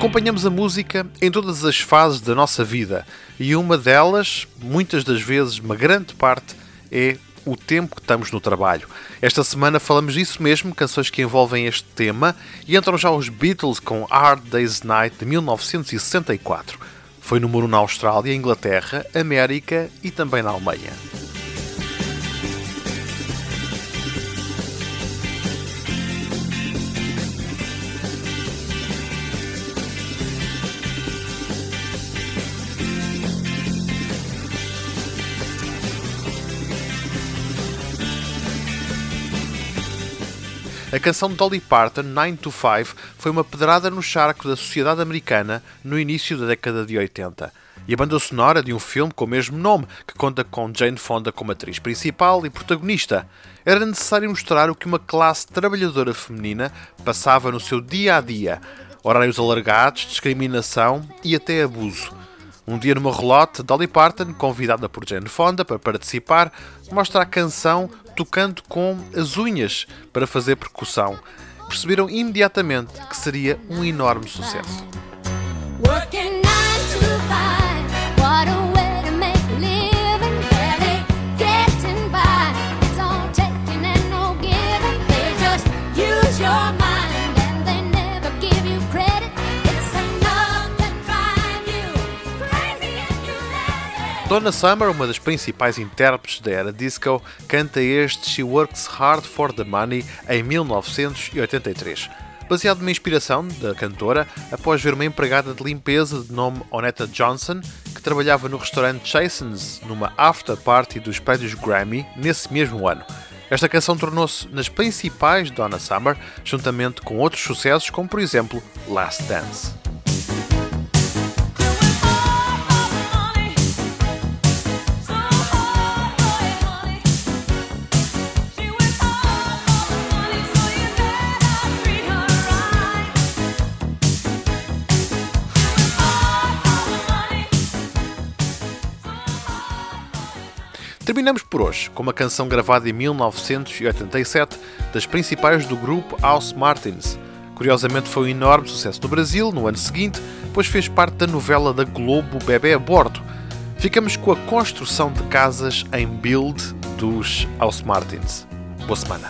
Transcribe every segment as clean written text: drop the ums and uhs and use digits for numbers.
Acompanhamos a música em todas as fases da nossa vida e uma delas, muitas das vezes, uma grande parte, é o tempo que estamos no trabalho. Esta semana falamos disso mesmo, canções que envolvem este tema, e entram já os Beatles com Hard Day's Night de 1964. Foi número 1 na Austrália, Inglaterra, América e também na Alemanha. A canção de Dolly Parton, 9 to 5, foi uma pedrada no charco da sociedade americana no início da década de 80. E a banda sonora de um filme com o mesmo nome, que conta com Jane Fonda como atriz principal e protagonista. Era necessário mostrar o que uma classe trabalhadora feminina passava no seu dia-a-dia. Horários alargados, discriminação e até abuso. Um dia numa relote, Dolly Parton, convidada por Jane Fonda para participar, mostra a canção tocando com as unhas para fazer percussão. Perceberam imediatamente que seria um enorme sucesso. Donna Summer, uma das principais intérpretes da era disco, canta este She Works Hard for the Money em 1983. Baseado numa inspiração da cantora após ver uma empregada de limpeza de nome Onetta Johnson, que trabalhava no restaurante Jason's numa after party dos prédios Grammy nesse mesmo ano. Esta canção tornou-se nas principais de Donna Summer, juntamente com outros sucessos como, por exemplo, Last Dance. Terminamos por hoje com uma canção gravada em 1987 das principais do grupo House Martins. Curiosamente foi um enorme sucesso no Brasil no ano seguinte, pois fez parte da novela da Globo Bebé a Bordo. Ficamos com a construção de casas em build dos House Martins. Boa semana.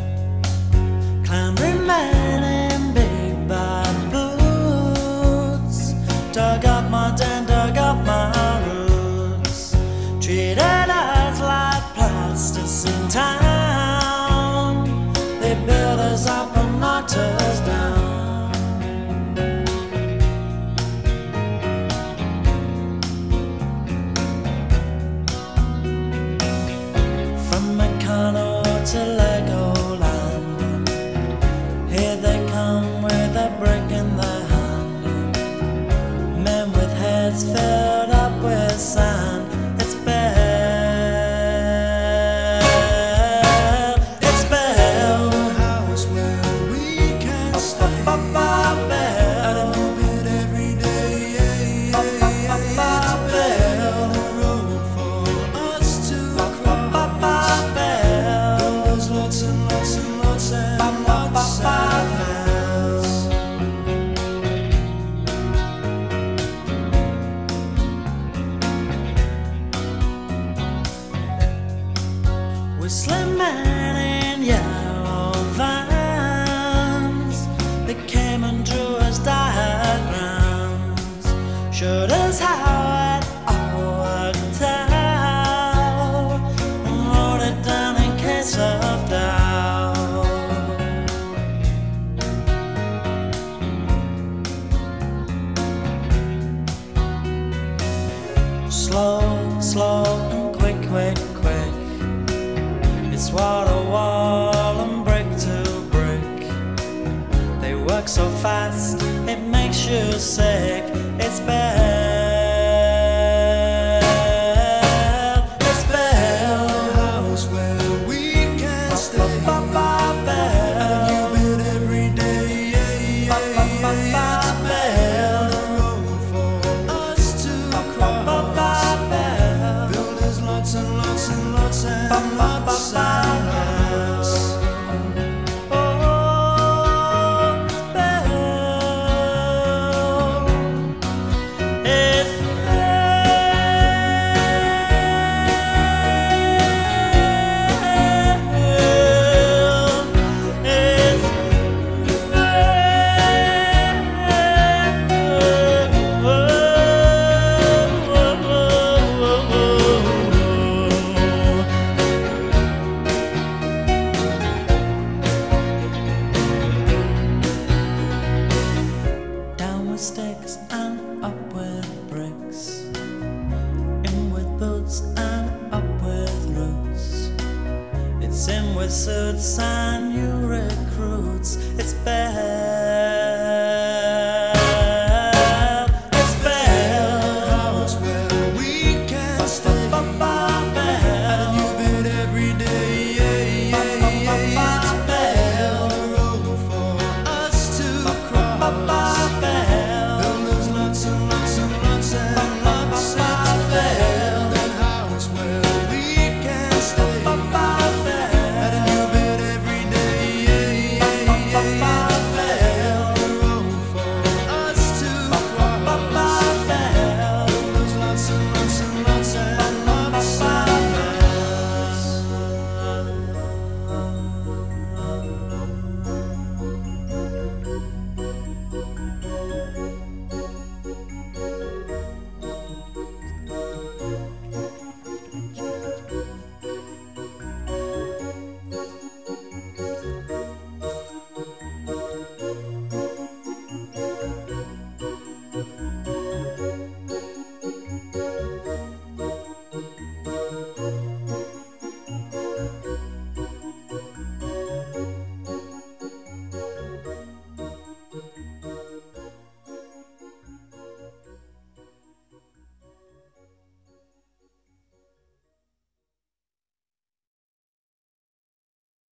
In town, they build us up and knocked us down. From Meccano to Legoland, here they come with a brick in their hand. Men with heads filled up with sand. It's bad. Whistling men in yellow vans, they came and drew us diagrams, showed us how it all worked out, and wrote it down in case of doubt. Slow, slow and quick, quick, quick. It's wall to wall and brick to brick. They work so fast, it makes you sick. It's bad. It's bad. A house where we can stay. And you build every day. It's bad. The road for us to cross. Build us lots and lots and lots and lots. Oh, it's bad. Sim with suits and new recruits. It's bad.